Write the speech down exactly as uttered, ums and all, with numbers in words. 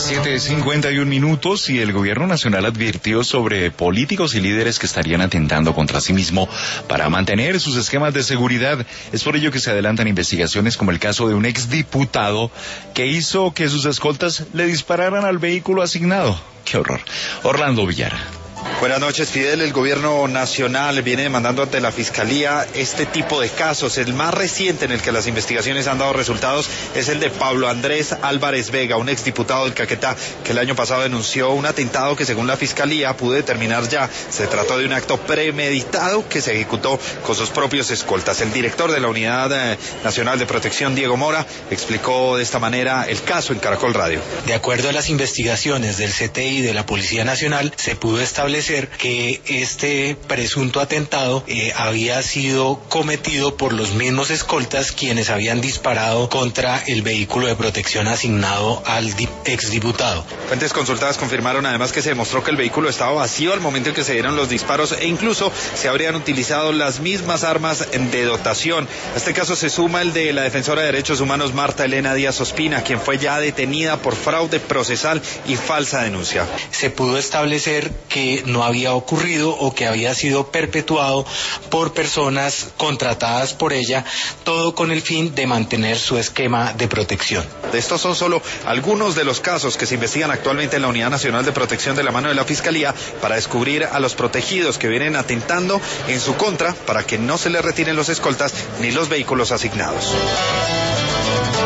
siete cincuenta y un minutos y el gobierno nacional advirtió sobre políticos y líderes que estarían atentando contra sí mismo para mantener sus esquemas de seguridad. Es por ello que se adelantan investigaciones como el caso de un exdiputado que hizo que sus escoltas le dispararan al vehículo asignado. ¡Qué horror! Orlando Villara. Buenas noches, Fidel. El gobierno nacional viene demandando ante la Fiscalía este tipo de casos. El más reciente en el que las investigaciones han dado resultados es el de Pablo Andrés Álvarez Vega, un exdiputado del Caquetá, que el año pasado denunció un atentado que según la Fiscalía pudo determinar ya se trató de un acto premeditado que se ejecutó con sus propios escoltas. El director de la Unidad Nacional de Protección, Diego Mora, explicó de esta manera el caso en Caracol Radio. De acuerdo a las investigaciones del C T I de la Policía Nacional, se pudo establecer que este presunto atentado eh, había sido cometido por los mismos escoltas quienes habían disparado contra el vehículo de protección asignado al exdiputado. Fuentes consultadas confirmaron además que se demostró que el vehículo estaba vacío al momento en que se dieron los disparos e incluso se habrían utilizado las mismas armas de dotación. A este caso se suma el de la defensora de derechos humanos Marta Elena Díaz Ospina, quien fue ya detenida por fraude procesal y falsa denuncia. Se pudo establecer que no había ocurrido o que había sido perpetuado por personas contratadas por ella, todo con el fin de mantener su esquema de protección. Estos son solo algunos de los casos que se investigan actualmente en la Unidad Nacional de Protección de la mano de la Fiscalía para descubrir a los protegidos que vienen atentando en su contra para que no se les retiren los escoltas ni los vehículos asignados.